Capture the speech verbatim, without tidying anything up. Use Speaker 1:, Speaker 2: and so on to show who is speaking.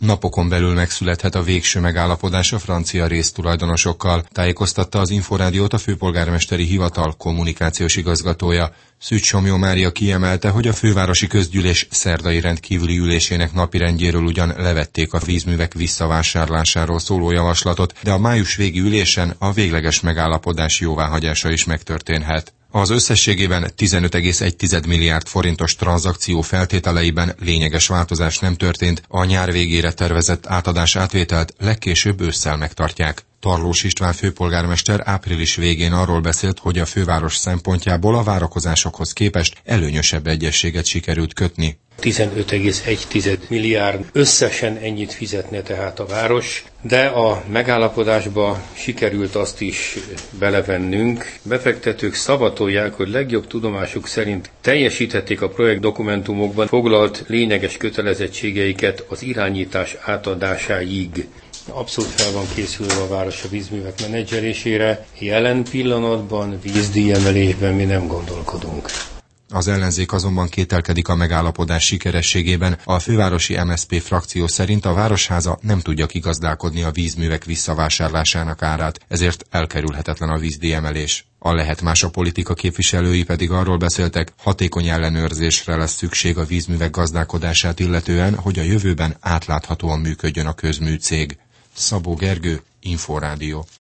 Speaker 1: Napokon belül megszülethet a végső megállapodás a francia résztulajdonosokkal, tájékoztatta az Inforádiót a főpolgármesteri hivatal kommunikációs igazgatója. Szűcs Somlyó Mária kiemelte, hogy a fővárosi közgyűlés szerdai rendkívüli ülésének napirendjéről ugyan levették a vízművek visszavásárlásáról szóló javaslatot, de a május végi ülésen a végleges megállapodás jóváhagyása is megtörténhet. Az összességében tizenöt egész egy milliárd forintos tranzakció feltételeiben lényeges változás nem történt, a nyár végére tervezett átadás átvételt legkésőbb ősszel megtartják. Tarlós István főpolgármester április végén arról beszélt, hogy a főváros szempontjából a várakozásokhoz képest előnyösebb egyezséget sikerült kötni.
Speaker 2: tizenöt egész egy milliárd összesen ennyit fizetne tehát a város, de a megállapodásba sikerült azt is belevennünk. Befektetők szavatolják, hogy legjobb tudomásuk szerint teljesíthetik a projekt dokumentumokban foglalt lényeges kötelezettségeiket az irányítás átadásáig. Abszolút fel van készülve a város a vízművek menedzselésére. Jelen pillanatban vízdíjemelésben mi nem gondolkodunk.
Speaker 1: Az ellenzék azonban kételkedik a megállapodás sikerességében. A fővárosi em es zé pé frakció szerint a Városháza nem tudja kigazdálkodni a vízművek visszavásárlásának árát, ezért elkerülhetetlen a vízdíjemelés. A Lehet Más a politika képviselői pedig arról beszéltek, hatékony ellenőrzésre lesz szükség a vízművek gazdálkodását illetően, hogy a jövőben átláthatóan működjön a közműcég. Szabó Gergő, Inforádió.